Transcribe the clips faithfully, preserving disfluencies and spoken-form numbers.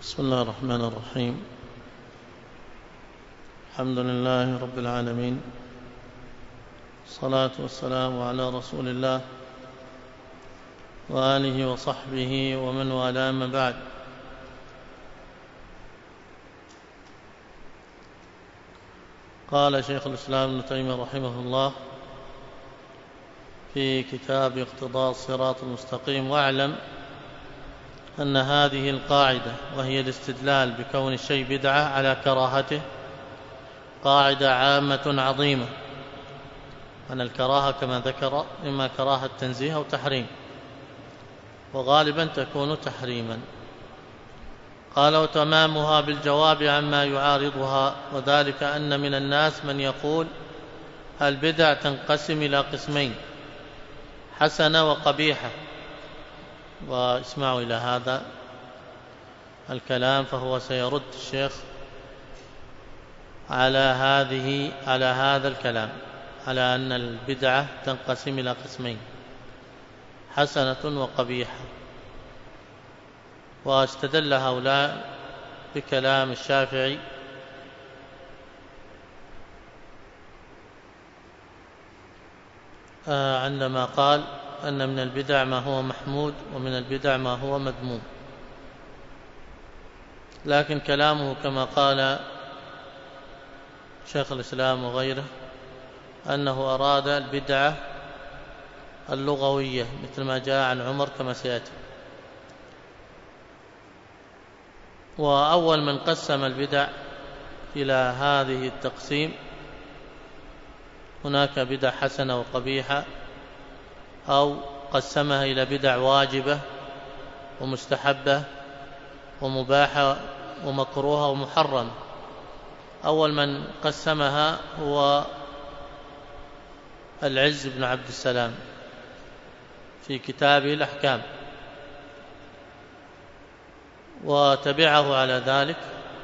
بسم الله الرحمن الرحيم. الحمد لله رب العالمين، الصلاة والسلام على رسول الله وآله وصحبه ومن والاه، أما بعد. قال شيخ الإسلام ابن تيمية رحمه الله في كتاب اقتضاء الصراط المستقيم: واعلم أن هذه القاعدة، وهي الاستدلال بكون الشيء بدعة على كراهته، قاعدة عامة عظيمة. أن الكراهة كما ذكر إما كراهة تنزيه أو تحريم، وغالبا تكون تحريما. قال: وتمامها بالجواب عما يعارضها، وذلك أن من الناس من يقول البدع تنقسم إلى قسمين: حسنة وقبيحة. واسمعوا إلى هذا الكلام، فهو سيرد الشيخ على هذه على هذا الكلام، على أن البدعة تنقسم إلى قسمين: حسنة وقبيحة. واستدل هؤلاء بكلام الشافعي عندما قال أن من البدع ما هو محمود ومن البدع ما هو مذموم. لكن كلامه كما قال شيخ الإسلام وغيره أنه أراد البدعة اللغوية، مثل ما جاء عن عمر كما سيأتي. وأول من قسم البدع إلى هذه التقسيم، هناك بدع حسنة وقبيحة، أو قسمها إلى بدع واجبة ومستحبة ومباحة ومكروهة ومحرمة. أول من قسمها هو العز بن عبد السلام في كتابه الأحكام، وتبعه على ذلك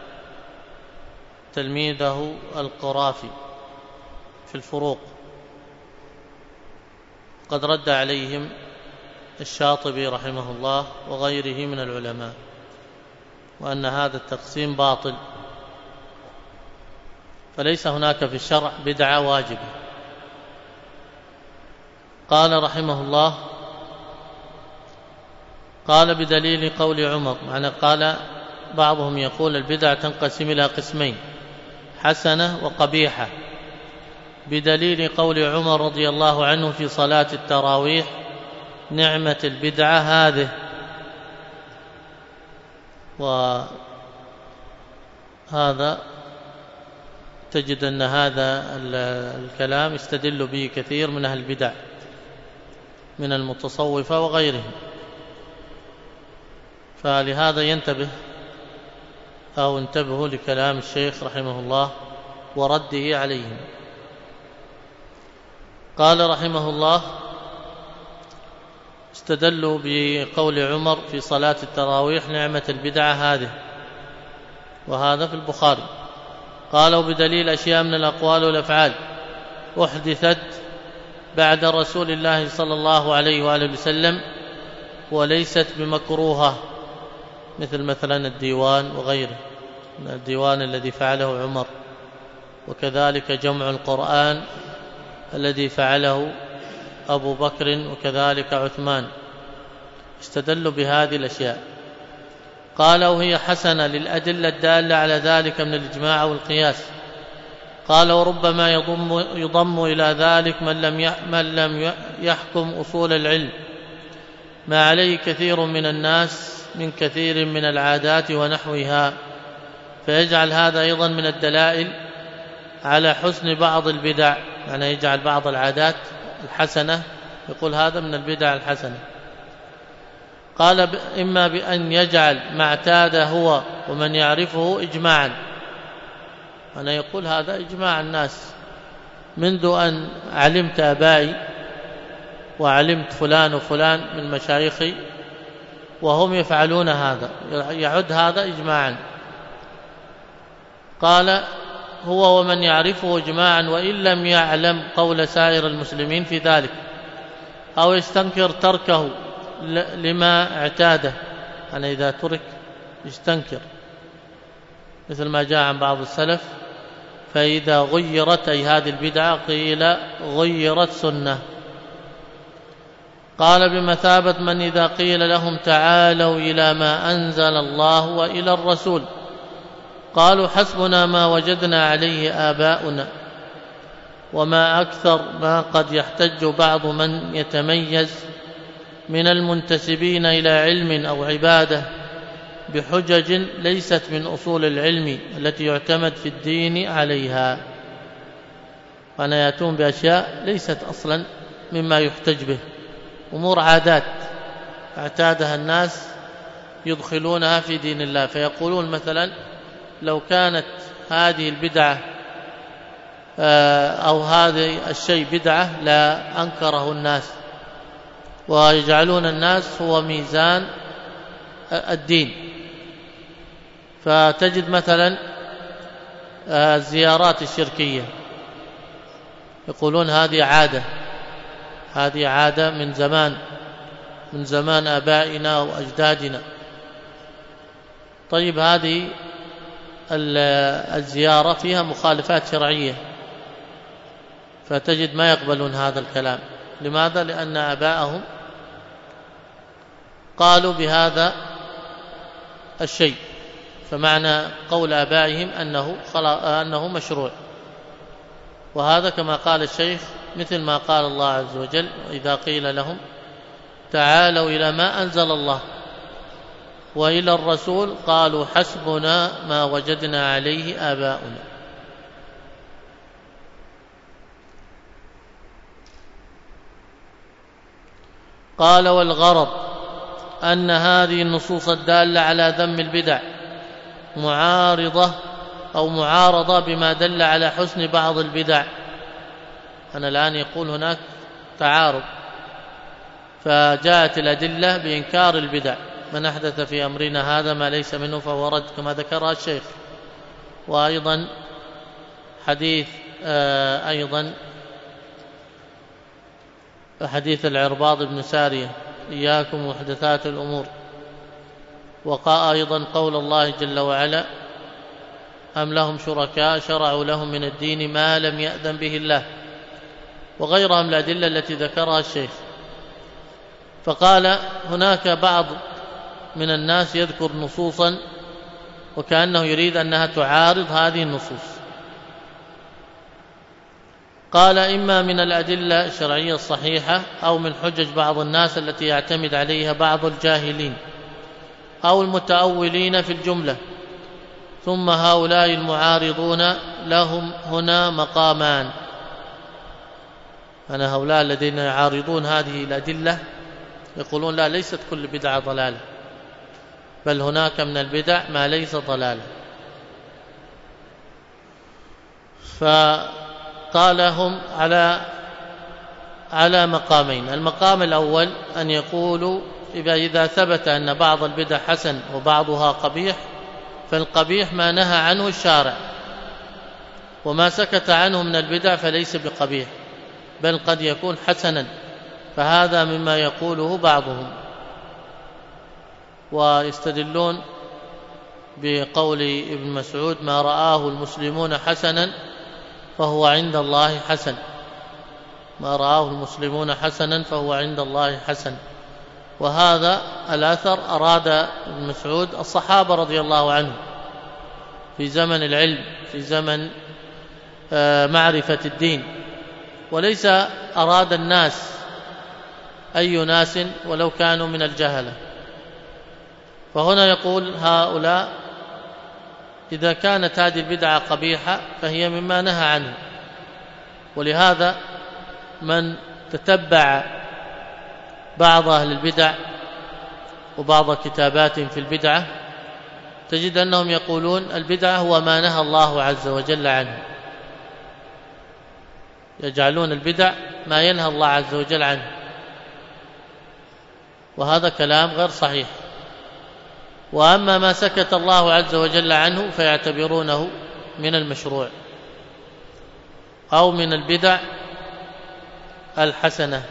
تلميذه القرافي في الفروق. قد رد عليهم الشاطبي رحمه الله وغيره من العلماء، وأن هذا التقسيم باطل، فليس هناك في الشرع بدعة واجبة. قال رحمه الله: قال بدليل قول عمر، معنى قال بعضهم يقول البدع تنقسم إلى قسمين: حسنة وقبيحة، بدليل قول عمر رضي الله عنه في صلاة التراويح: نعمة البدعة هذه. وهذا تجد أن هذا الكلام يستدل به كثير من أهل البدع من المتصوفة وغيرهم، فلهذا ينتبه أو انتبهوا لكلام الشيخ رحمه الله ورده عليهم. قال رحمه الله: استدلوا بقول عمر في صلاة التراويح: نعمة البدعة هذه، وهذا في البخاري. قالوا بدليل أشياء من الأقوال والأفعال أحدثت بعد رسول الله صلى الله عليه وآله وسلم وليست بمكروهة، مثل مثلا الديوان وغيره، الديوان الذي فعله عمر، وكذلك جمع القرآن الذي فعله أبو بكر وكذلك عثمان. استدلوا بهذه الأشياء. قال: وهي حسنة للأدلة الدالة على ذلك من الإجماع والقياس. قال: وربما يضم, يضم إلى ذلك من لم من لم يحكم أصول العلم، ما عليه كثير من الناس من كثير من العادات ونحوها، فيجعل هذا أيضا من الدلائل على حسن بعض البدع، يعني يجعل بعض العادات الحسنة يقول هذا من البدع الحسنة. قال: إما بأن يجعل ما اعتاد هو ومن يعرفه إجماعا، أنا يقول هذا إجماع الناس منذ أن علمت أبائي وعلمت فلان وفلان من مشايخي وهم يفعلون هذا، يعد هذا إجماعا. قال: هو ومن يعرفه إجماعا، وإن لم يعلم قول سائر المسلمين في ذلك، أو يستنكر تركه لما اعتاده، أنا إذا ترك يستنكر، مثل ما جاء عن بعض السلف: فإذا غيرت أي هذه البدعة قيل غيرت سنة. قال: بمثابة من إذا قيل لهم تعالوا إلى ما أنزل الله وإلى الرسول قالوا حسبنا ما وجدنا عليه آباؤنا. وما أكثر ما قد يحتج بعض من يتميز من المنتسبين إلى علم أو عبادة بحجج ليست من أصول العلم التي يعتمد في الدين عليها، وأنا يأتون بأشياء ليست أصلا مما يحتج به، أمور عادات اعتادها الناس يدخلونها في دين الله. فيقولون مثلا: لو كانت هذه البدعة أو هذا الشيء بدعة لا أنكره الناس، ويجعلون الناس هو ميزان الدين. فتجد مثلا الزيارات الشركية يقولون هذه عادة، هذه عادة من زمان من زمان آبائنا وأجدادنا. طيب هذه الزيارة فيها مخالفات شرعية، فتجد ما يقبلون هذا الكلام. لماذا؟ لأن آباءهم قالوا بهذا الشيء، فمعنى قول آبائهم أنه, أنه مشروع. وهذا كما قال الشيخ مثل ما قال الله عز وجل: إذا قيل لهم تعالوا إلى ما أنزل الله وإلى الرسول قالوا حسبنا ما وجدنا عليه آباؤنا. قال: والغرض أن هذه النصوص الدالة على ذم البدع معارضة أو معارضة بما دل على حسن بعض البدع. أنا الآن يقول هناك تعارض، فجاءت الأدلة بإنكار البدع: من أحدث في أمرنا هذا ما ليس منه فهو رد، كما ذكرها الشيخ. وأيضا حديث آه أيضا حديث العرباض بن سارية: إياكم محدثات الأمور. وقال أيضا قول الله جل وعلا: أم لهم شركاء شرعوا لهم من الدين ما لم يأذن به الله، وغيرها من الأدلة التي ذكرها الشيخ. فقال: هناك بعض من الناس يذكر نصوصا وكأنه يريد أنها تعارض هذه النصوص. قال: إما من الأدلة الشرعية الصحيحة أو من حجج بعض الناس التي يعتمد عليها بعض الجاهلين أو المتأولين في الجملة. ثم هؤلاء المعارضون لهم هنا مقامان. أنا هؤلاء الذين يعارضون هذه الأدلة يقولون: لا، ليست كل بدعة ضلالة، بل هناك من البدع ما ليس ضلالة. فقال هم على على مقامين: المقام الأول أن يقولوا إذا ثبت أن بعض البدع حسن وبعضها قبيح، فالقبيح ما نهى عنه الشارع، وما سكت عنه من البدع فليس بقبيح، بل قد يكون حسنا. فهذا مما يقوله بعضهم. ويستدلون بقول ابن مسعود: ما رآه المسلمون حسنا فهو عند الله حسن. ما رآه المسلمون حسنا فهو عند الله حسن. وهذا الأثر أراد ابن مسعود الصحابة رضي الله عنهم في زمن العلم، في زمن معرفة الدين، وليس أراد الناس أي ناس ولو كانوا من الجهلة. فهنا يقول هؤلاء: إذا كانت هذه البدعة قبيحة فهي مما نهى عنه. ولهذا من تتبع بعض أهل البدع وبعض كتاباتهم في البدعة تجد أنهم يقولون: البدعة هو ما نهى الله عز وجل عنه. يجعلون البدع ما ينهى الله عز وجل عنه، وهذا كلام غير صحيح. وأما ما سكت الله عز وجل عنه فيعتبرونه من المشروع أو من البدع الحسنة.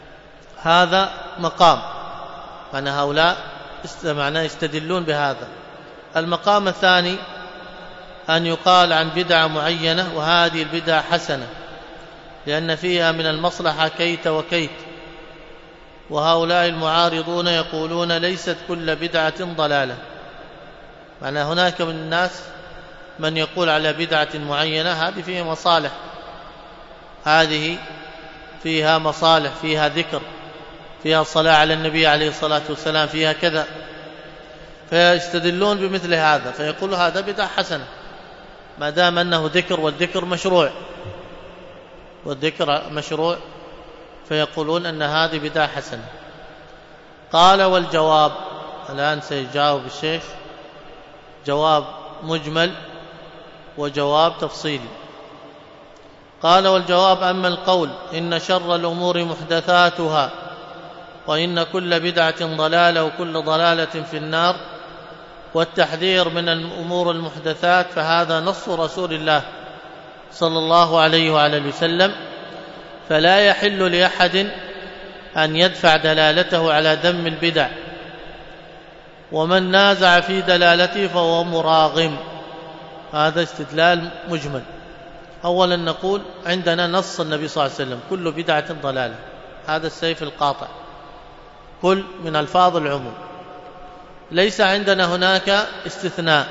هذا مقام، أن هؤلاء معناه يستدلون بهذا. المقام الثاني أن يقال عن بدعة معينة وهذه البدعة حسنة لأن فيها من المصلحة كيت وكيت، وهؤلاء المعارضون يقولون ليست كل بدعة ضلالة. معنى هناك من الناس من يقول على بدعة معينة هذه فيها مصالح، هذه فيها مصالح، فيها ذكر، فيها الصلاة على النبي عليه الصلاة والسلام، فيها كذا، فيستدلون بمثل هذا فيقول هذا بدعة حسنة ما دام أنه ذكر، والذكر مشروع والذكر مشروع فيقولون أن هذه بدعة حسنة. قال والجواب، الآن سيجاوب الشيخ جواب مجمل وجواب تفصيلي. قال والجواب: أما القول إن شر الأمور محدثاتها وإن كل بدعة ضلالة وكل ضلالة في النار، والتحذير من الأمور المحدثات، فهذا نص رسول الله صلى الله عليه وعلى وسلم، فلا يحل لأحد أن يدفع دلالته على ذم البدع، ومن نازع في دلالته فهو مراغم. هذا استدلال مجمل. أولا نقول عندنا نص النبي صلى الله عليه وسلم: كل بدعة ضلالة، هذا السيف القاطع، كل من ألفاظ العموم، ليس عندنا هناك استثناء،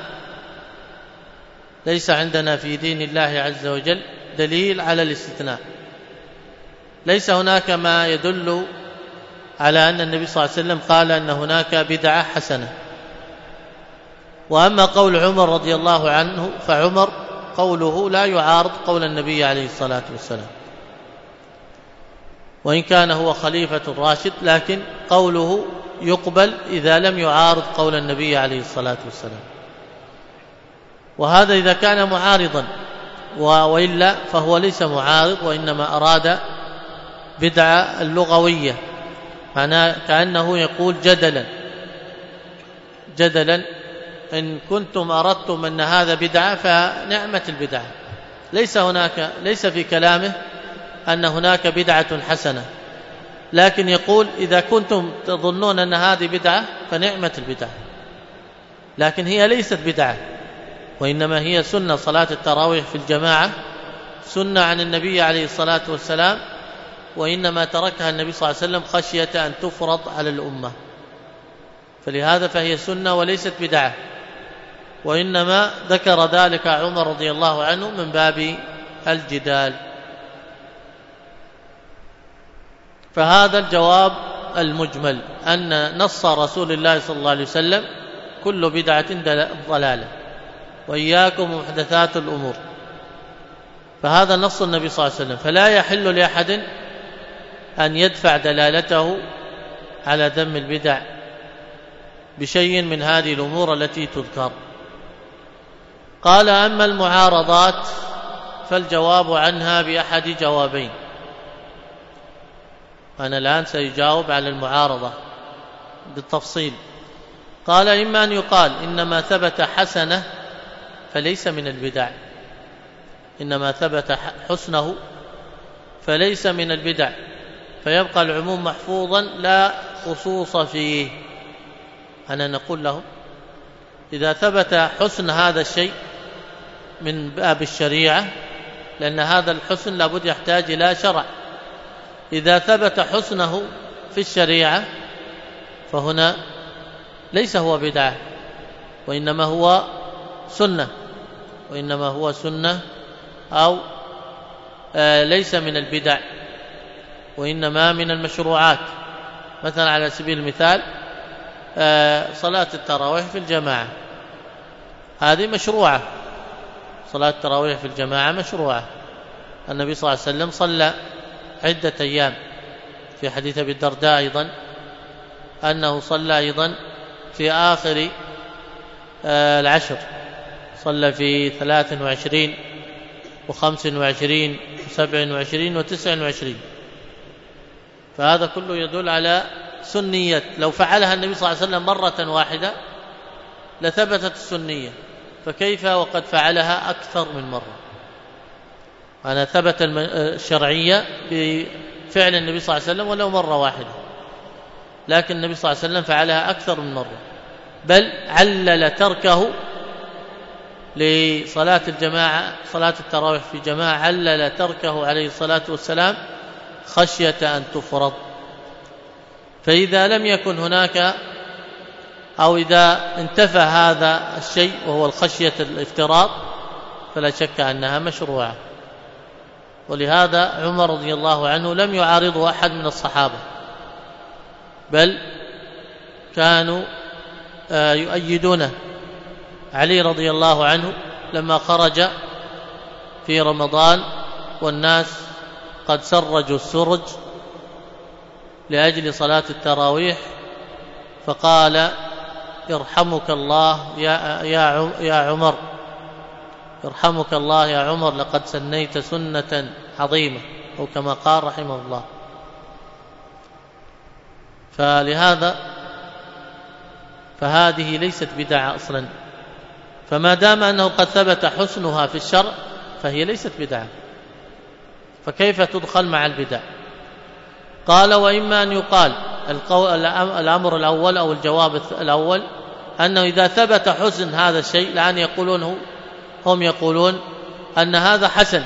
ليس عندنا في دين الله عز وجل دليل على الاستثناء، ليس هناك ما يدل على أن النبي صلى الله عليه وسلم قال أن هناك بدعة حسنة. وأما قول عمر رضي الله عنه فعمر قوله لا يعارض قول النبي عليه الصلاة والسلام، وإن كان هو خليفة الراشد، لكن قوله يقبل إذا لم يعارض قول النبي عليه الصلاة والسلام. وهذا إذا كان معارضا، وإلا فهو ليس معارض، وإنما أراد بدعة اللغوية، معناه كأنه يقول جدلا جدلا إن كنتم أردتم أن هذا بدعة فنعمة البدعة. ليس هناك ليس في كلامه أن هناك بدعة حسنة، لكن يقول إذا كنتم تظنون أن هذه بدعة فنعمة البدعة، لكن هي ليست بدعة، وإنما هي سنة. صلاة التراويح في الجماعة سنة عن النبي عليه الصلاة والسلام، وإنما تركها النبي صلى الله عليه وسلم خشية أن تفرض على الأمة، فلهذا فهي سنة وليست بدعة، وإنما ذكر ذلك عمر رضي الله عنه من باب الجدال. فهذا الجواب المجمل، أن نص رسول الله صلى الله عليه وسلم كل بدعة ضلالة وإياكم محدثات الأمور، فهذا نص النبي صلى الله عليه وسلم، فلا يحل لأحد أن يدفع دلالته على ذم البدع بشيء من هذه الأمور التي تذكر. قال: أما المعارضات فالجواب عنها بأحد جوابين. أنا الآن سيجاوب على المعارضة بالتفصيل. قال: إما أن يقال إنما ثبت حسنة فليس من البدع، إنما ثبت حسنه فليس من البدع، فيبقى العموم محفوظا لا خصوص فيه. أنا نقول له إذا ثبت حسن هذا الشيء من باب الشريعة، لأن هذا الحسن لابد يحتاج إلى شرع، إذا ثبت حسنه في الشريعة فهنا ليس هو بدعة، وإنما هو سنة، وإنما هو سنة أو آه ليس من البدع، وإنما من المشروعات. مثلا على سبيل المثال آه صلاة التراويح في الجماعة، هذه مشروعة، صلاة التراويح في الجماعة مشروعة. النبي صلى الله عليه وسلم صلى عدة أيام، في حديث أبي الدرداء أيضا أنه صلى أيضا في آخر آه العشر، صلى في ثلاث وعشرين وخمس وعشرين وسبع وعشرين وتسع وعشرين، فهذا كله يدل على سنية. لو فعلها النبي صلى الله عليه وسلم مرة واحدة لثبتت السنية، فكيف وقد فعلها أكثر من مرة؟ أنا ثبت الشرعية بفعل النبي صلى الله عليه وسلم ولو مرة واحدة، لكن النبي صلى الله عليه وسلم فعلها أكثر من مرة، بل علل تركه لصلاة الجماعة، صلاة التراويح في جماعة، علل تركه عليه الصلاة والسلام خشية أن تفرض. فإذا لم يكن هناك، أو إذا انتفى هذا الشيء وهو الخشية الافتراض، فلا شك أنها مشروعة. ولهذا عمر رضي الله عنه لم يعارضه أحد من الصحابة، بل كانوا يؤيدونه. علي رضي الله عنه لما خرج في رمضان والناس قد سرجوا السرج لأجل صلاة التراويح، فقال: يرحمك الله يا, يا, يا عمر، يرحمك الله يا عمر، لقد سنيت سنة عظيمة، أو كما قال رحمه الله. فلهذا فهذه ليست بدعة أصلا، فما دام أنه قد ثبت حسنها في الشرع فهي ليست بدعة، فكيف تدخل مع البدع؟ قال: وإما أن يقال الأمر الأول أو الجواب الأول أنه إذا ثبت حسن هذا الشيء، لأن يقولونه هم يقولون أن هذا حسن،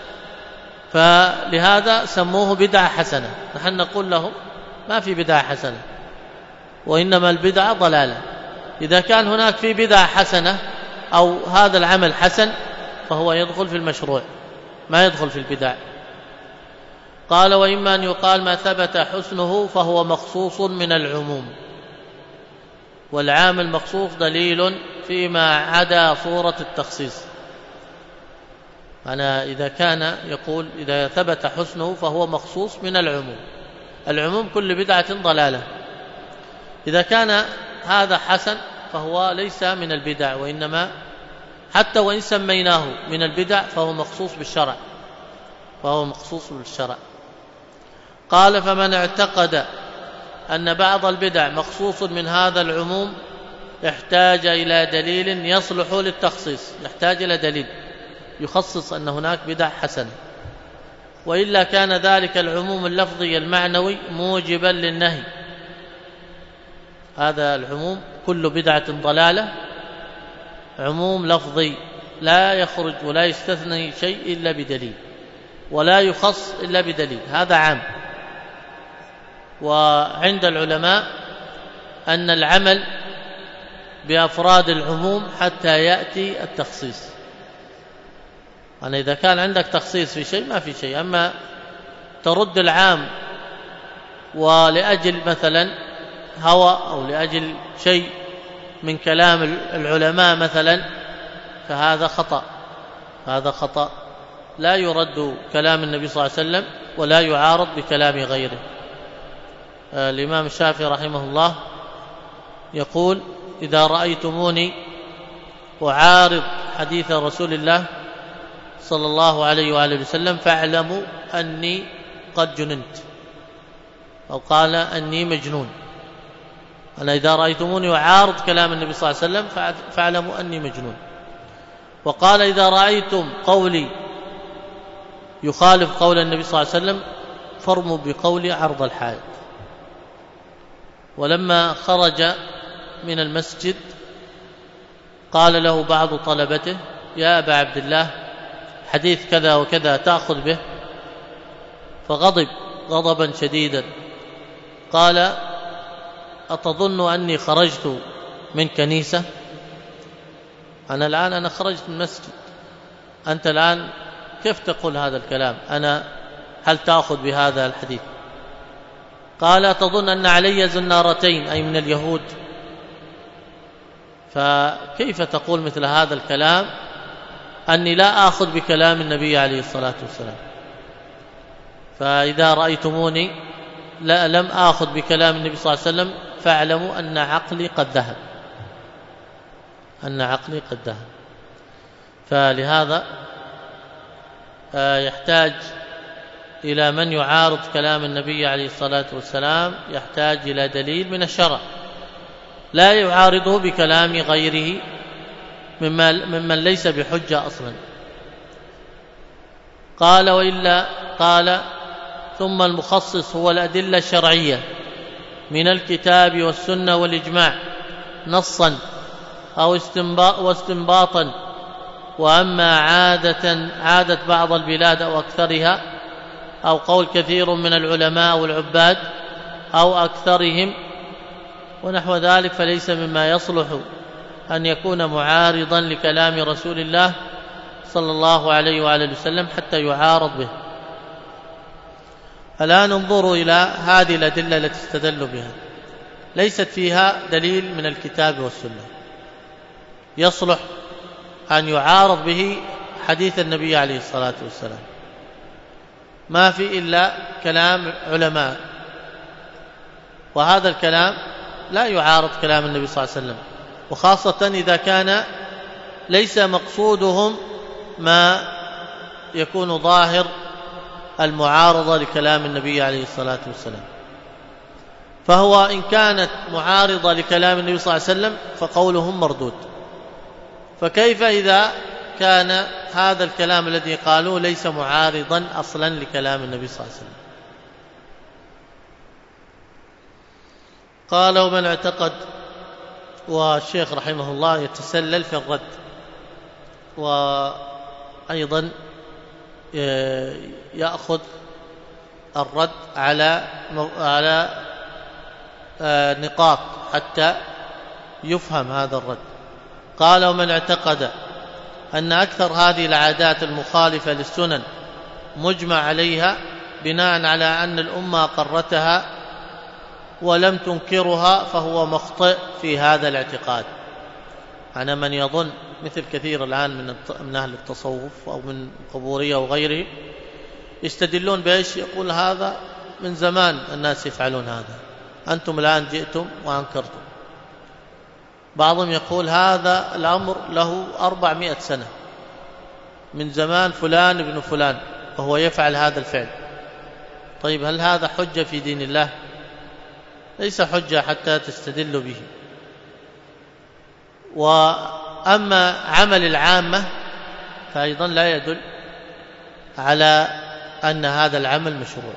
فلهذا سموه بدعة حسنة. نحن نقول لهم ما في بدعة حسنة، وإنما البدعة ضلالة. إذا كان هناك في بدعة حسنة أو هذا العمل حسن فهو يدخل في المشروع، ما يدخل في البدع. قال: وإما أن يقال ما ثبت حسنه فهو مخصوص من العموم، والعام المخصوص دليل فيما عدا صورة التخصيص. أنا إذا كان يقول إذا ثبت حسنه فهو مخصوص من العموم، العموم كل بدعة ضلالة. إذا كان هذا حسن فهو ليس من البدع، وإنما حتى وإن سميناه من البدع فهو مخصوص بالشرع، فهو مخصوص بالشرع. قال: فمن اعتقد أن بعض البدع مخصوص من هذا العموم يحتاج إلى دليل يصلح للتخصيص، يحتاج إلى دليل يخصص أن هناك بدع حسنة، وإلا كان ذلك العموم اللفظي المعنوي موجبا للنهي. هذا العموم كل بدعة ضلالة عموم لفظي لا يخرج ولا يستثني شيء إلا بدليل، ولا يخص إلا بدليل، هذا عام. وعند العلماء أن العمل بأفراد العموم حتى يأتي التخصيص. أنا إذا كان عندك تخصيص في شيء ما في شيء، أما ترد العام ولأجل مثلا هوى أو لأجل شيء من كلام العلماء مثلا، فهذا خطأ، هذا خطأ. لا يرد كلام النبي صلى الله عليه وسلم ولا يعارض بكلام غيره. الإمام الشافعي رحمه الله يقول: إذا رأيتموني أعارض حديث رسول الله صلى الله عليه وآله وسلم فاعلموا أني قد جننت، أو قال أني مجنون. أنا إذا رأيتموني أعارض كلام النبي صلى الله عليه وسلم فاعلموا أني مجنون. وقال: إذا رأيتم قولي يخالف قول النبي صلى الله عليه وسلم فارموا بقولي عرض الحائط. ولما خرج من المسجد قال له بعض طلبته: يا أبا عبد الله، حديث كذا وكذا تأخذ به؟ فغضب غضبا شديدا، قال: أتظن أني خرجت من كنيسة؟ أنا الآن أنا خرجت من مسجد، أنت الآن كيف تقول هذا الكلام؟ أنا هل تأخذ بهذا الحديث؟ قال: تظن أن علي زنارتين، أي من اليهود، فكيف تقول مثل هذا الكلام أني لا آخذ بكلام النبي عليه الصلاة والسلام؟ فإذا رأيتموني لا لم آخذ بكلام النبي صلى الله عليه وسلم فاعلموا أن عقلي قد ذهب، أن عقلي قد ذهب. فلهذا يحتاج إلى من يعارض كلام النبي عليه الصلاة والسلام، يحتاج إلى دليل من الشرع، لا يعارضه بكلام غيره ممن ليس بحجة أصلا. قال: وإلا قال: ثم المخصص هو الأدلة الشرعية من الكتاب والسنة والإجماع نصا أو استنباطا، وأما عادة عادة بعض البلاد أو أكثرها، أو قول كثير من العلماء والعباد أو أكثرهم ونحو ذلك، فليس مما يصلح أن يكون معارضا لكلام رسول الله صلى الله عليه وآله وسلم حتى يعارض به. الآن انظروا إلى هذه الأدلة التي استدلوا بها، ليست فيها دليل من الكتاب والسنة يصلح أن يعارض به حديث النبي عليه الصلاة والسلام، ما في إلا كلام علماء، وهذا الكلام لا يعارض كلام النبي صلى الله عليه وسلم، وخاصة إذا كان ليس مقصودهم ما يكون ظاهر المعارضة لكلام النبي عليه الصلاة والسلام. فهو إن كانت معارضة لكلام النبي صلى الله عليه وسلم فقولهم مردود، فكيف إذا كان هذا الكلام الذي قالوه ليس معارضا أصلا لكلام النبي صلى الله عليه وسلم؟ قال: ومن اعتقد، والشيخ رحمه الله يتسلل في الرد، وأيضا يأخذ الرد على على نقاط حتى يفهم هذا الرد. قال: ومن اعتقد أن أكثر هذه العادات المخالفة للسنن مجمع عليها بناء على أن الأمة أقرتها ولم تنكرها فهو مخطئ في هذا الاعتقاد. أنا من يظن مثل كثير الآن من من أهل التصوف أو من قبورية وغيره يستدلون بإيش؟ يقول هذا من زمان الناس يفعلون هذا، أنتم الآن جئتم وأنكرتم. بعضهم يقول هذا الأمر له أربعمائة سنة، من زمان فلان ابن فلان وهو يفعل هذا الفعل. طيب هل هذا حجة في دين الله؟ ليس حجة حتى تستدل به. وأما عمل العامة فأيضا لا يدل على أن هذا العمل مشروع.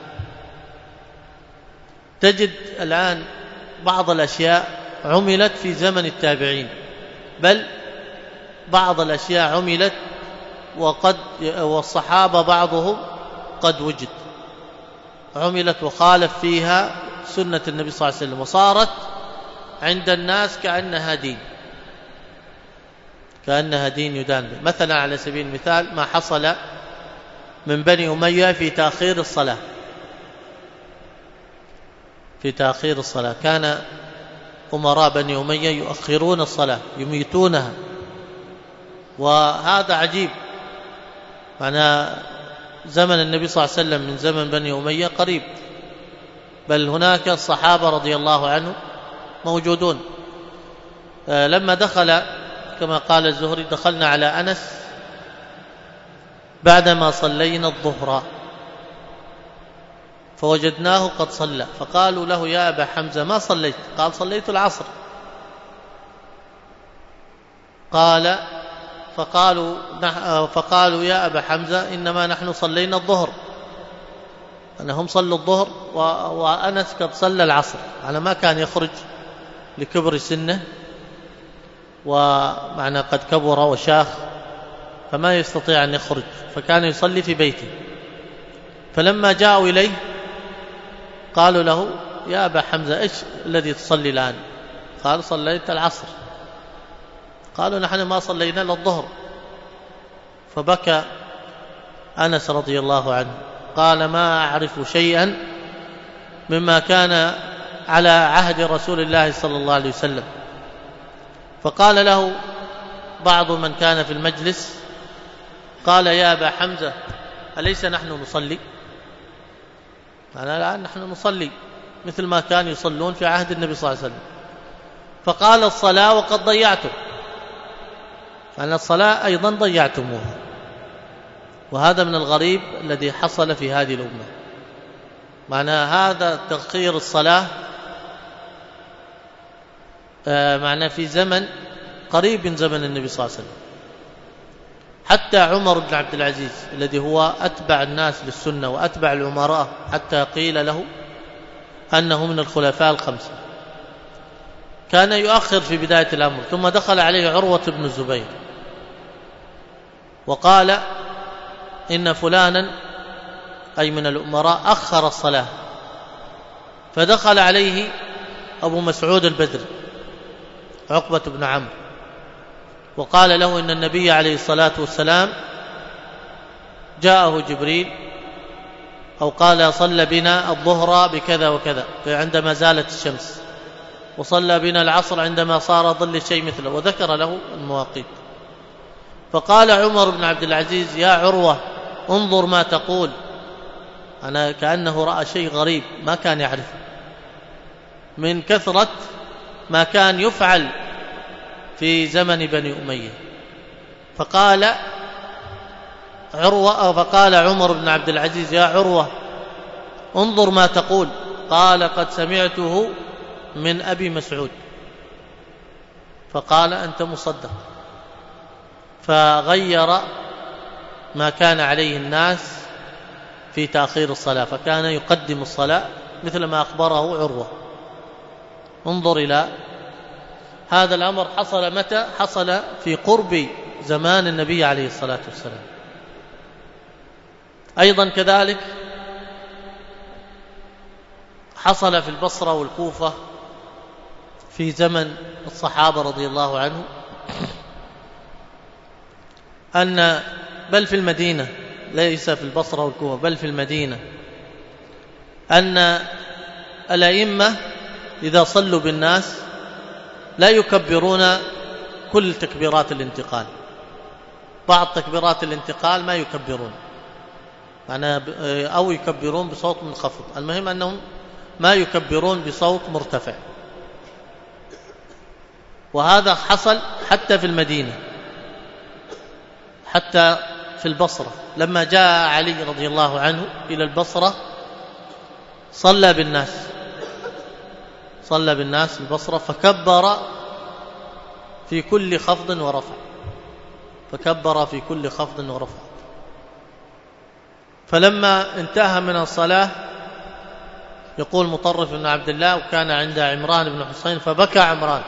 تجد الآن بعض الأشياء عملت في زمن التابعين، بل بعض الأشياء عملت وقد والصحابة بعضهم قد وجد عملت وخالف فيها سنة النبي صلى الله عليه وسلم، وصارت عند الناس كأنها دين كأنها دين يدان به. مثلا على سبيل المثال ما حصل من بني أمية في تأخير الصلاة في تأخير الصلاة كان أمراء بني أمية يؤخرون الصلاة يميتونها، وهذا عجيب. معنى زمن النبي صلى الله عليه وسلم من زمن بني أمية قريب، بل هناك الصحابة رضي الله عنهم موجودون. لما دخل كما قال الزهري دخلنا على أنس بعدما صلينا الظهر فوجدناه قد صلى، فقالوا له: يا أبا حمزة ما صليت؟ قال: صليت العصر. قال فقالوا فقالوا يا أبا حمزة إنما نحن صلينا الظهر، أنهم صلوا الظهر وأنس قد صلى العصر، على ما كان يخرج لكبر سنه ومعنى قد كبر وشاخ فما يستطيع أن يخرج، فكان يصلي في بيته. فلما جاءوا إليه قالوا له: يا أبا حمزة إيش الذي تصلي الآن؟ قال: صليت العصر. قالوا: نحن ما صلينا إلا الظهر. فبكى أنس رضي الله عنه، قال: ما أعرف شيئا مما كان على عهد رسول الله صلى الله عليه وسلم. فقال له بعض من كان في المجلس، قال: يا أبا حمزة أليس نحن نصلي؟ أنا الآن نحن نصلي مثل ما كانوا يصلون في عهد النبي صلى الله عليه وسلم. فقال: الصلاة وقد ضيعتم، فأن الصلاة أيضا ضيعتموها. وهذا من الغريب الذي حصل في هذه الأمة، معنى هذا تأخير الصلاة معنى في زمن قريب من زمن النبي صلى الله عليه وسلم. حتى عمر بن عبد العزيز الذي هو أتبع الناس للسنة وأتبع الأمراء، حتى قيل له أنه من الخلفاء الخمسة، كان يؤخر في بداية الأمر، ثم دخل عليه عروة بن الزبير وقال إن فلانا أي من الأمراء أخر الصلاة، فدخل عليه أبو مسعود البدري عقبة بن عمرو وقال له إن النبي عليه الصلاة والسلام جاءه جبريل أو قال صلى بنا الظهر بكذا وكذا عندما زالت الشمس، وصلى بنا العصر عندما صار ظل الشيء مثله، وذكر له المواقيت. فقال عمر بن عبد العزيز يا عروة انظر ما تقول. أنا كأنه رأى شيء غريب ما كان يعرفه من كثرة ما كان يفعل في زمن بني أمية. فقال عروة أو فقال عمر بن عبد العزيز يا عروة انظر ما تقول. قال قد سمعته من أبي مسعود. فقال أنت مصدق. فغير ما كان عليه الناس في تأخير الصلاة، فكان يقدم الصلاة مثل ما أخبره عروة. انظر إلى هذا الأمر. حصل متى؟ حصل في قرب زمان النبي عليه الصلاة والسلام. أيضا كذلك حصل في البصرة والكوفة في زمن الصحابة رضي الله عنهم أن بل في المدينة، ليس في البصرة والكوفة بل في المدينة، أن الأئمة إذا صلوا بالناس لا يكبرون كل تكبيرات الانتقال، بعض تكبيرات الانتقال ما يكبرون أو يكبرون بصوت منخفض، المهم أنهم ما يكبرون بصوت مرتفع. وهذا حصل حتى في المدينة، حتى في البصرة لما جاء علي رضي الله عنه إلى البصرة صلى بالناس صلى بالناس البصرة فكبر في كل خفض ورفع فكبر في كل خفض ورفع فلما انتهى من الصلاة يقول مطرف بن عبد الله وكان عند عمران بن حسين فبكى عمران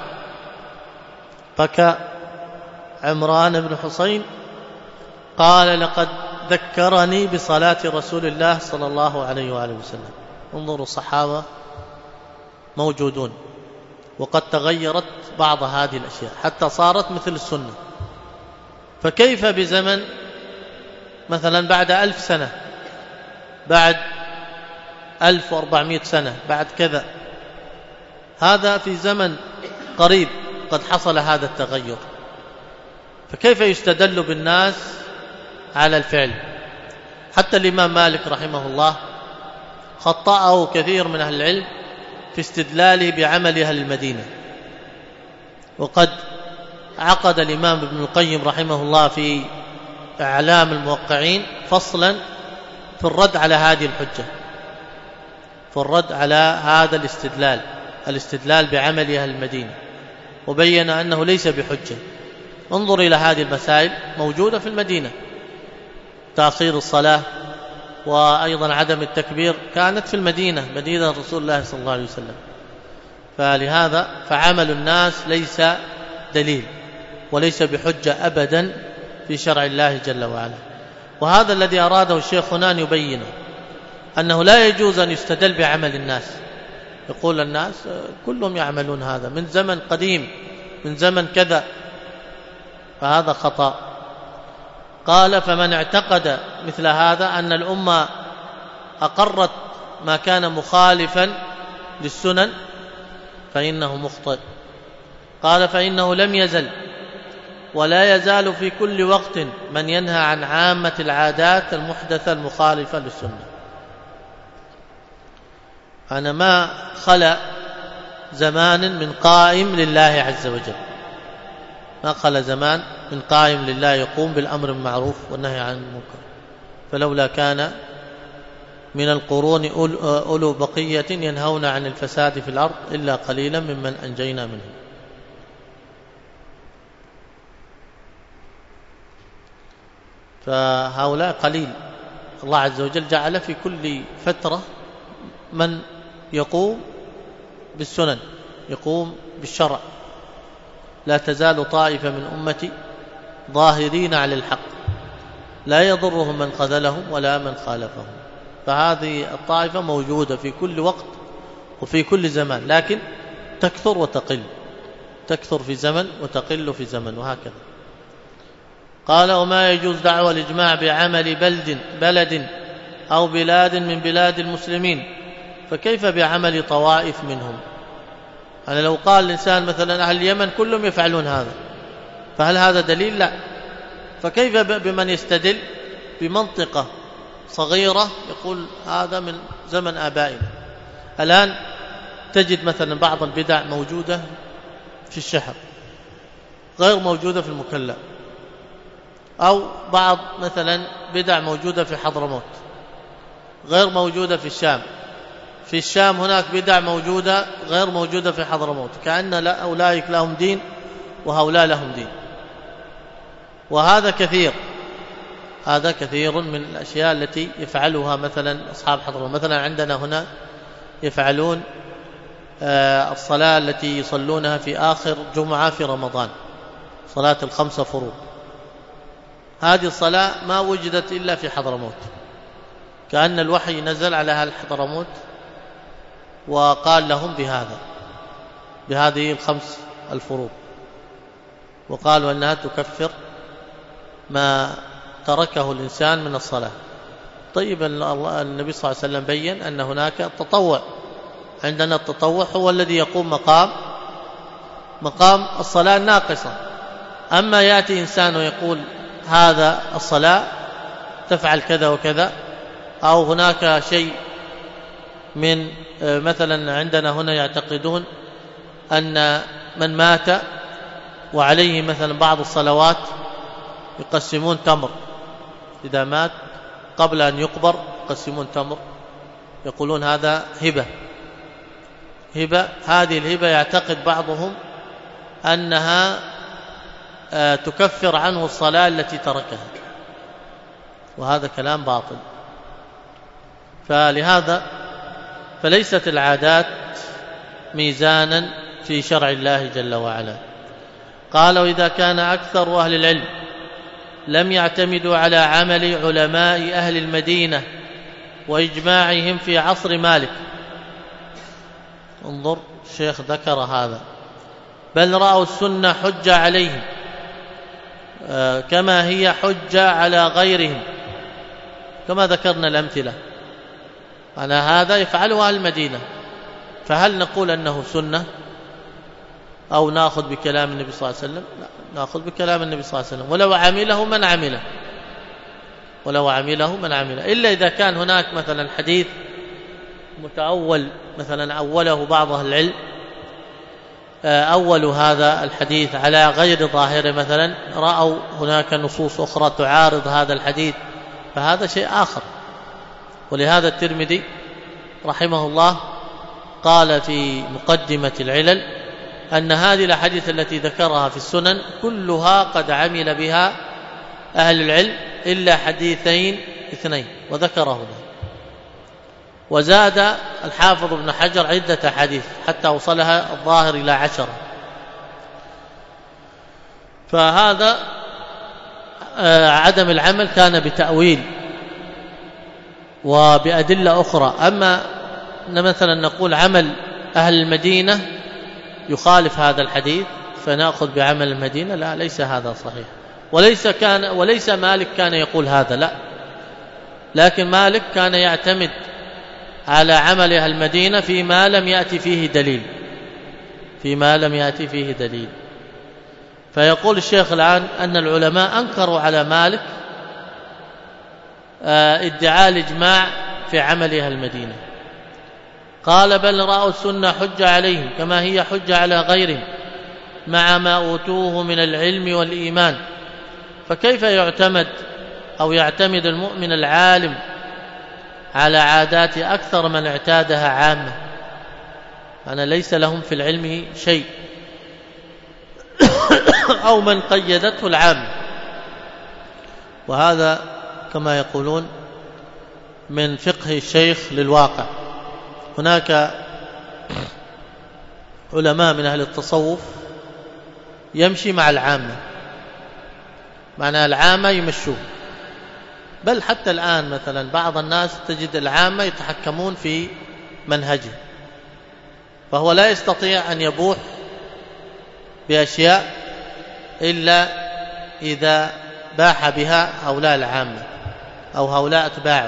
بكى عمران بن حسين قال لقد ذكرني بصلاة رسول الله صلى الله عليه وآله وسلم. انظروا الصحابة موجودون وقد تغيرت بعض هذه الأشياء حتى صارت مثل السنة. فكيف بزمن مثلا بعد ألف سنة، بعد ألف وأربعمائة سنة، بعد كذا، هذا في زمن قريب قد حصل هذا التغير. فكيف يستدل بالناس على الفعل؟ حتى الإمام مالك رحمه الله خطأه كثير من أهل العلم في استدلاله بعمل أهل المدينة. وقد عقد الإمام ابن القيم رحمه الله في إعلام الموقعين فصلا في الرد على هذه الحجة، في الرد على هذا الاستدلال الاستدلال بعمل أهل المدينة، وبين أنه ليس بحجة. انظر إلى هذه المسائل موجودة في المدينة، تأخير الصلاة وأيضا عدم التكبير كانت في المدينة، مدينة رسول الله صلى الله عليه وسلم. فلهذا فعمل الناس ليس دليل وليس بحجة أبدا في شرع الله جل وعلا. وهذا الذي أراده الشيخ هنا أن يبينه، أنه لا يجوز أن يستدل بعمل الناس، يقول الناس كلهم يعملون هذا من زمن قديم من زمن كذا، فهذا خطأ. قال فمن اعتقد مثل هذا أن الأمة أقرت ما كان مخالفا للسنن فإنه مخطئ. قال فإنه لم يزل ولا يزال في كل وقت من ينهى عن عامة العادات المحدثة المخالفة للسنة. أنا ما خلى زمان من قائم لله عز وجل، ما خلى زمان من قائم لله يقوم بالأمر بالمعروف والنهي عن المنكر. فلولا كان من القرون أولو بقية ينهون عن الفساد في الأرض إلا قليلا ممن أنجينا منهم. فهؤلاء قليل. الله عز وجل جعل في كل فترة من يقوم بالسنن يقوم بالشرع. لا تزال طائفة من أمتي ظاهرين على الحق لا يضرهم من خذلهم ولا من خالفهم. فهذه الطائفة موجودة في كل وقت وفي كل زمان، لكن تكثر وتقل، تكثر في زمن وتقل في زمن، وهكذا. قال: وما يجوز دعوى الإجماع بعمل بلد بلد أو بلاد من بلاد المسلمين، فكيف بعمل طوائف منهم؟ أنا لو قال الإنسان مثلا أهل اليمن كلهم يفعلون هذا، فهل هذا دليل؟ لا. فكيف بمن يستدل بمنطقة صغيرة يقول هذا من زمن آبائنا؟ الآن تجد مثلا بعض البدع موجودة في الشحر غير موجودة في المكلا، أو بعض مثلا بدع موجودة في حضرموت غير موجودة في الشام. في الشام هناك بدع موجودة غير موجودة في حضرموت، كأن أولئك لهم دين وهؤلاء لهم دين. وهذا كثير، هذا كثير من الأشياء التي يفعلها مثلا أصحاب حضرموت. مثلا عندنا هنا يفعلون الصلاة التي يصلونها في آخر جمعة في رمضان، صلاة الخمسة فروض. هذه الصلاة ما وجدت إلا في حضرموت، كأن الوحي نزل على أهل حضرموت وقال لهم بهذا، بهذه الخمس الفروض، وقالوا أنها تكفر ما تركه الإنسان من الصلاة. طيب النبي صلى الله عليه وسلم بيّن أن هناك التطوع، عندنا التطوع هو الذي يقوم مقام مقام الصلاة الناقصة. أما يأتي إنسان ويقول هذا الصلاة تفعل كذا وكذا، أو هناك شيء من مثلا عندنا هنا يعتقدون أن من مات وعليه مثلا بعض الصلوات يقسمون تمر، إذا مات قبل أن يقبر يقسمون تمر، يقولون هذا هبة هبة هذه الهبة يعتقد بعضهم أنها تكفر عنه الصلاة التي تركها، وهذا كلام باطل. فلهذا فليست العادات ميزانا في شرع الله جل وعلا. قال: وإذا كان أكثر أهل العلم لم يعتمدوا على عمل علماء أهل المدينة وإجماعهم في عصر مالك، انظر الشيخ ذكر هذا، بل رأوا السنة حجة عليهم آه كما هي حجة على غيرهم، كما ذكرنا الأمثلة. على هذا يفعله أهل المدينة، فهل نقول أنه سنة أو نأخذ بكلام النبي صلى الله عليه وسلم؟ لا، نأخذ بكلام النبي صلى الله عليه وسلم، ولو عمله من عمله ولو عمله من عمله إلا إذا كان هناك مثلا حديث متأول، مثلا أوله بعض أهل العلم، أول هذا الحديث على غير ظاهره، مثلا رأوا هناك نصوص أخرى تعارض هذا الحديث، فهذا شيء آخر. ولهذا الترمذي رحمه الله قال في مقدمة العلل أن هذه الأحاديث التي ذكرها في السنن كلها قد عمل بها أهل العلم إلا حديثين اثنين، وذكرهما. وزاد الحافظ ابن حجر عدة حديث حتى وصلها الظاهر إلى عشرة. فهذا عدم العمل كان بتأويل وبأدلة أخرى. أما مثلا نقول عمل أهل المدينة يخالف هذا الحديث فنأخذ بعمل المدينة، لا، ليس هذا صحيح. وليس كان وليس مالك كان يقول هذا، لا، لكن مالك كان يعتمد على عمل أهل المدينة فيما لم يأتي فيه دليل فيما لم يأتي فيه دليل فيقول الشيخ الآن أن العلماء أنكروا على مالك ادعاء الإجماع في عمل أهل المدينة. قال: بل رأوا السنة حجة عليهم كما هي حجة على غيرهم مع ما أوتوه من العلم والإيمان، فكيف يعتمد أو يعتمد المؤمن العالم على عادات أكثر من اعتادها عامة؟ أنا ليس لهم في العلم شيء أو من قيدته العامة. وهذا كما يقولون من فقه الشيخ للواقع. هناك علماء من أهل التصوف يمشي مع العامة، معنى العامة يمشوه. بل حتى الآن مثلا بعض الناس تجد العامة يتحكمون في منهجه، فهو لا يستطيع أن يبوح بأشياء إلا إذا باح بها هؤلاء العامة أو هؤلاء أتباعه.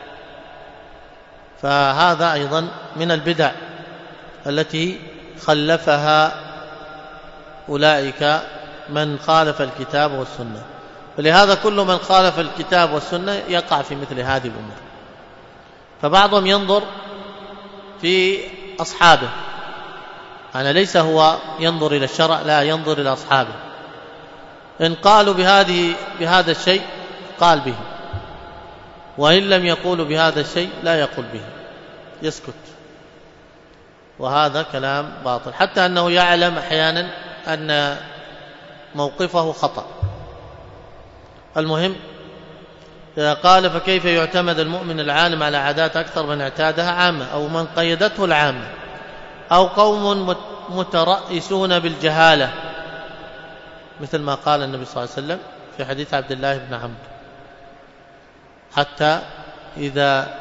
فهذا أيضا من البدع التي خلفها أولئك من خالف الكتاب والسنة. فلهذا كل من خالف الكتاب والسنة يقع في مثل هذه الأمور. فبعضهم ينظر في أصحابه، أنا ليس هو ينظر إلى الشرع، لا، ينظر إلى أصحابه. إن قالوا بهذه بهذا الشيء قال به، وإن لم يقولوا بهذا الشيء لا يقول به، يسكت. وهذا كلام باطل، حتى أنه يعلم أحيانا أن موقفه خطأ. المهم قال: فكيف يعتمد المؤمن العالم على عادات أكثر من اعتادها عامة أو من قيدته العامة أو قوم مترئسون بالجهالة، مثل ما قال النبي صلى الله عليه وسلم في حديث عبد الله بن عمرو: حتى إذا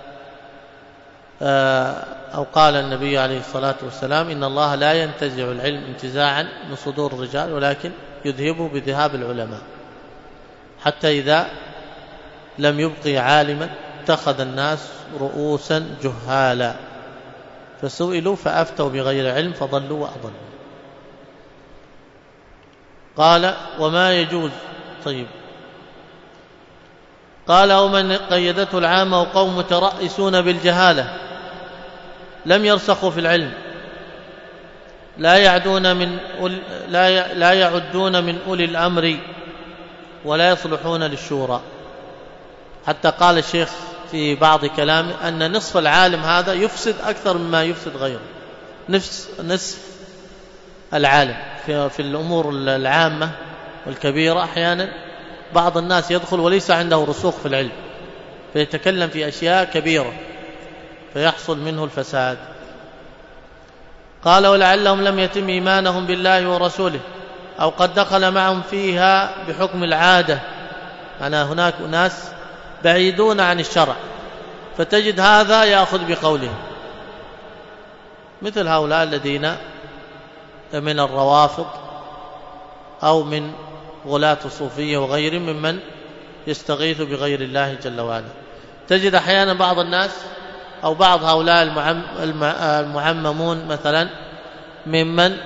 أو قال النبي عليه الصلاة والسلام: إن الله لا ينتزع العلم انتزاعا من صدور الرجال ولكن يذهبه بذهاب العلماء، حتى إذا لم يبقي عالما اتخذ الناس رؤوسا جهالا فسئلوا فأفتوا بغير علم فضلوا وأضلوا. قال: وما يجوز. طيب، قال: ومن قيدته العامة وقوم مترئسون بالجهالة لم يرسخوا في العلم، لا يعدون من لا لا يعدون من أولي الأمر ولا يصلحون للشورى. حتى قال الشيخ في بعض كلامه أن نصف العالم هذا يفسد أكثر مما يفسد غيره. نصف نصف العالم في, في الأمور العامة والكبيرة أحيانا بعض الناس يدخل وليس عنده رسوخ في العلم، فيتكلم في أشياء كبيرة فيحصل منه الفساد. قال: ولعلهم لم يتم إيمانهم بالله ورسوله أو قد دخل معهم فيها بحكم العادة. أنا هناك ناس بعيدون عن الشرع، فتجد هذا يأخذ بقولهم، مثل هؤلاء الذين من الروافض أو من غلاة الصوفية وغيرهم ممن يستغيث بغير الله جل وعلا. تجد أحيانا بعض الناس أو بعض هؤلاء المعممون مثلا ممن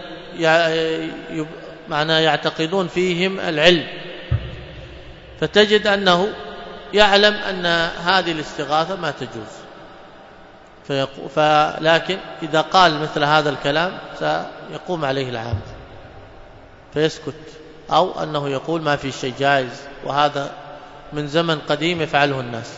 معناه يعتقدون فيهم العلم، فتجد أنه يعلم أن هذه الاستغاثة ما تجوز، فلكن إذا قال مثل هذا الكلام سيقوم عليه العامة فيسكت، أو أنه يقول ما في شيء جائز، وهذا من زمن قديم يفعله الناس.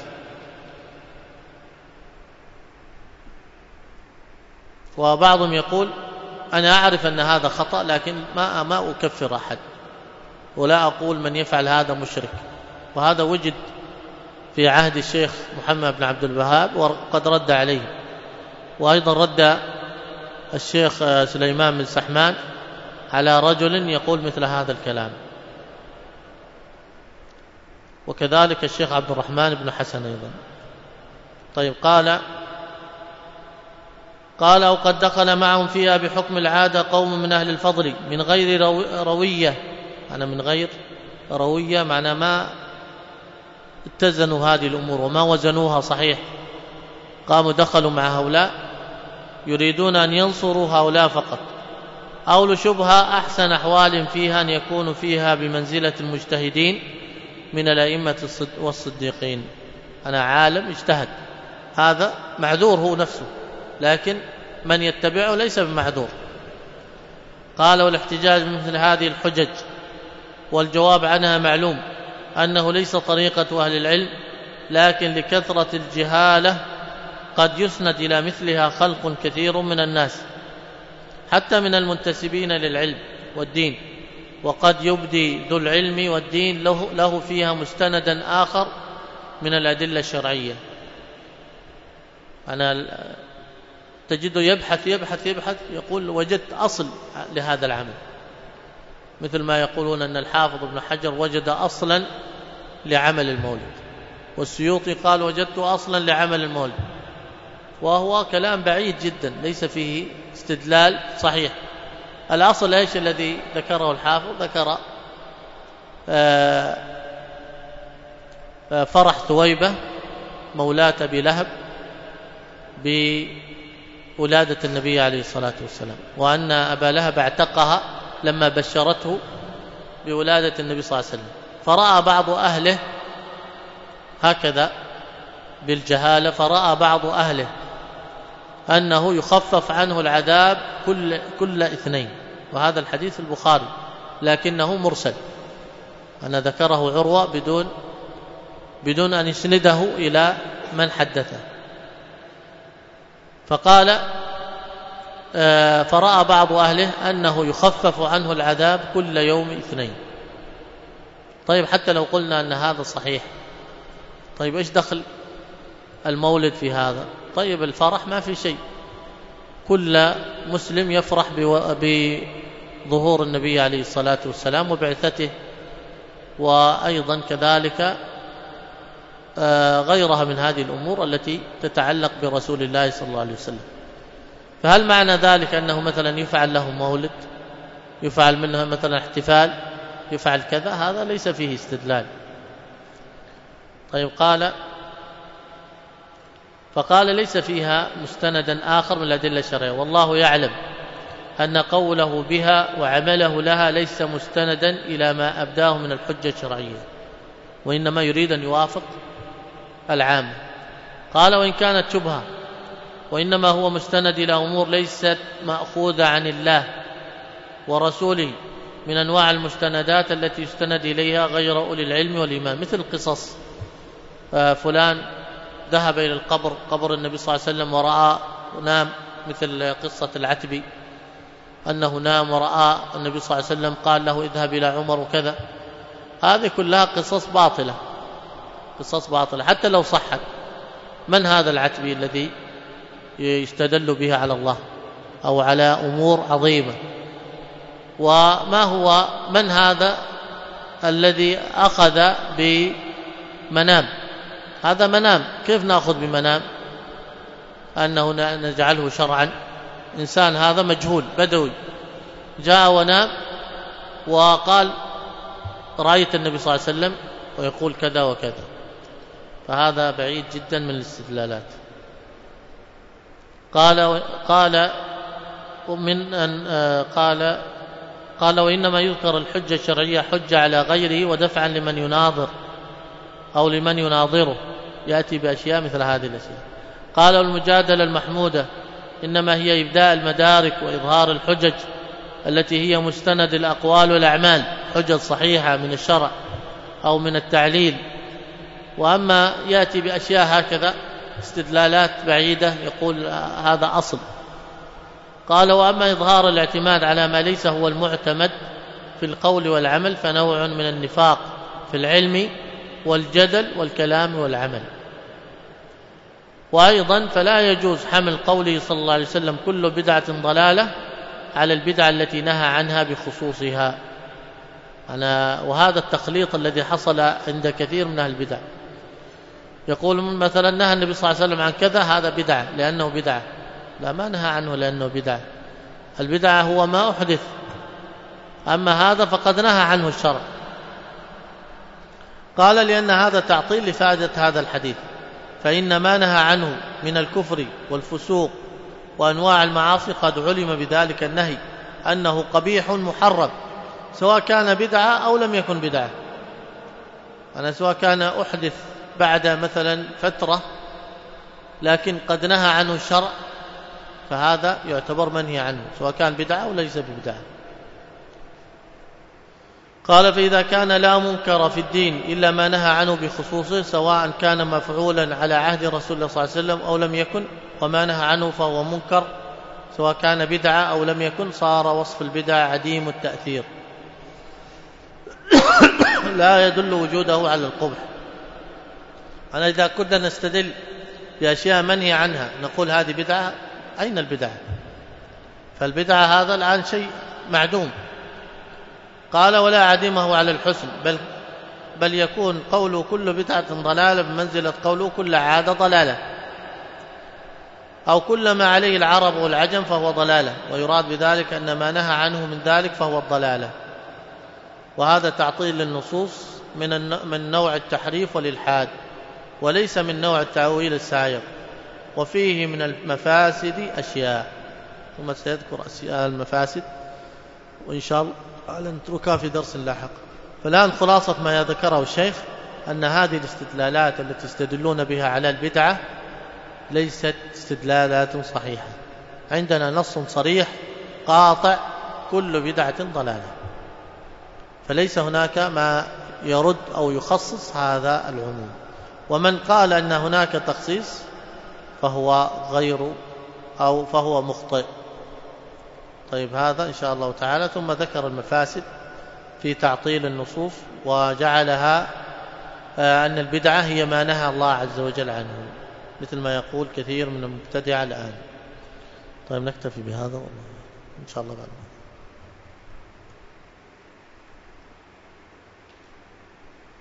وبعضهم يقول: أنا أعرف أن هذا خطأ لكن ما ما أكفر أحد ولا أقول من يفعل هذا مشرك. وهذا وجد في عهد الشيخ محمد بن عبد الوهاب وقد رد عليه، وأيضا رد الشيخ سليمان بن سحمان على رجل يقول مثل هذا الكلام، وكذلك الشيخ عبد الرحمن بن حسن أيضا. طيب، قال قال: وقد دخل معهم فيها بحكم العادة قوم من أهل الفضل من غير روية. أنا من غير روية معنى ما اتزنوا هذه الأمور وما وزنوها صحيح، قاموا دخلوا مع هؤلاء يريدون أن ينصروا هؤلاء فقط، أو لشبهة أحسن أحوال فيها أن يكونوا فيها بمنزلة المجتهدين من الأئمة والصديقين. أنا عالم اجتهد، هذا معذور هو نفسه، لكن من يتبعه ليس بمعذور. قال: والاحتجاج بمثل هذه الحجج والجواب عنها معلوم أنه ليس طريقة أهل العلم، لكن لكثرة الجهالة قد يسند إلى مثلها خلق كثير من الناس حتى من المنتسبين للعلم والدين، وقد يبدي ذو العلم والدين له, له فيها مستندا آخر من الأدلة الشرعية. أنا تجده يبحث يبحث يبحث يقول وجدت أصل لهذا العمل، مثل ما يقولون أن الحافظ ابن حجر وجد أصلا لعمل المولد، والسيوطي قال وجدت أصلا لعمل المولد، وهو كلام بعيد جدا ليس فيه استدلال صحيح. الأصل إيش الذي ذكره الحافظ؟ ذكر فرح ثويبة مولاة أبي لهب بولادة النبي عليه الصلاة والسلام، وأن أبا لهب اعتقها لما بشرته بولادة النبي صلى الله عليه وسلم، فرأى بعض أهله هكذا بالجهالة، فرأى بعض أهله أنه يخفف عنه العذاب كل, كل اثنين، وهذا الحديث البخاري لكنه مرسل، أنا ذكره عروة بدون بدون أن يسنده إلى من حدثه. فقال فرأى بعض أهله أنه يخفف عنه العذاب كل يوم اثنين. طيب حتى لو قلنا أن هذا صحيح، طيب إيش دخل المولد في هذا؟ طيب الفرح ما في شيء، كل مسلم يفرح بظهور النبي عليه الصلاة والسلام وبعثته، وأيضا كذلك غيرها من هذه الأمور التي تتعلق برسول الله صلى الله عليه وسلم. فهل معنى ذلك أنه مثلا يفعل له مولد، يفعل منه مثلا احتفال، يفعل كذا؟ هذا ليس فيه استدلال. طيب قال فقال ليس فيها مستندا آخر من الأدلة الشرعية، والله يعلم أن قوله بها وعمله لها ليس مستندا إلى ما أبداه من الحجة الشرعية، وإنما يريد أن يوافق العام. قال وإن كانت شبهة، وإنما هو مستند إلى أمور ليست مأخوذة عن الله ورسوله من أنواع المستندات التي يستند إليها غير أولي العلم والإيمان، مثل القصص، فلان ذهب إلى القبر، قبر النبي صلى الله عليه وسلم، ورأى نام، مثل قصة العتبي أنه نام ورأى النبي صلى الله عليه وسلم قال له اذهب إلى عمر وكذا. هذه كلها قصص باطلة، قصص باطلة حتى لو صحت. من هذا العتبي الذي يستدل به على الله أو على أمور عظيمة؟ وما هو من هذا الذي أخذ بمنام؟ هذا منام، كيف نأخذ بمنام أنه نجعله شرعا؟ إنسان هذا مجهول بدوي جاء ونام وقال رأيت النبي صلى الله عليه وسلم ويقول كذا وكذا، فهذا بعيد جدا من الاستدلالات. قال قال ومن أن قال قال وإنما يذكر الحجة الشرعية حجة على غيره ودفعا لمن يناظر أو لمن يناظره، يأتي بأشياء مثل هذه الأشياء. قال المجادلة المحمودة إنما هي إبداء المدارك وإظهار الحجج التي هي مستند الأقوال والأعمال، حجج صحيحة من الشرع أو من التعليل. وأما يأتي بأشياء هكذا استدلالات بعيدة يقول هذا أصل. قال وأما إظهار الاعتماد على ما ليس هو المعتمد في القول والعمل فنوع من النفاق في العلم والجدل والكلام والعمل. وأيضا فلا يجوز حمل قوله صلى الله عليه وسلم كل بدعة ضلالة على البدعة التي نهى عنها بخصوصها. أنا وهذا التخليط الذي حصل عند كثير من أهل البدع، يقول مثلا نهى النبي صلى الله عليه وسلم عن كذا، هذا بدعة لأنه بدعة. لا، ما نهى عنه لأنه بدعة، البدعة هو ما أحدث، أما هذا فقد نهى عنه الشرع. قال لأن هذا تعطيل لفائدة هذا الحديث، فإن ما نهى عنه من الكفر والفسوق وأنواع المعاصي قد علم بذلك النهي أنه قبيح محرم، سواء كان بدعة أو لم يكن بدعة. أنا سواء كان أحدث بعد مثلا فترة لكن قد نهى عنه الشرع فهذا يعتبر منهي عنه، سواء كان بدعة أو ليس ببدعة. قال فإذا كان لا منكر في الدين إلا ما نهى عنه بخصوصه، سواء كان مفعولا على عهد رسول الله صلى الله عليه وسلم أو لم يكن، وما نهى عنه فهو منكر سواء كان بدعة أو لم يكن، صار وصف البدعة عديم التأثير لا يدل وجوده على القبح. أنا إذا كنا نستدل بأشياء منهي عنها نقول هذه بدعة، أين البدعة؟ فالبدعة هذا الآن شيء معدوم. قال ولا عدمه على الحسن، بل, بل يكون قوله كل بدعة ضلالة بمنزلة قوله كل عادة ضلالة، أو كل ما عليه العرب والعجم فهو ضلالة، ويراد بذلك أن ما نهى عنه من ذلك فهو الضلالة. وهذا تعطيل للنصوص من من نوع التحريف والإلحاد، وليس من نوع التأويل السائغ، وفيه من المفاسد أشياء، ثم سيذكر أشياء المفاسد وإن شاء الله نتركها في درس لاحق. فالآن خلاصة ما ذكره الشيخ أن هذه الاستدلالات التي يستدلون بها على البدعة ليست استدلالات صحيحة. عندنا نص صريح قاطع كل بدعة ضلالة، فليس هناك ما يرد أو يخصص هذا العموم. ومن قال أن هناك تخصيص فهو غير أو فهو مخطئ. طيب هذا إن شاء الله تعالى. ثم ذكر المفاسد في تعطيل النصوص، وجعلها أن البدعة هي ما نهى الله عز وجل عنه، مثل ما يقول كثير من المبتدعة الآن. طيب نكتفي بهذا إن شاء الله بعد.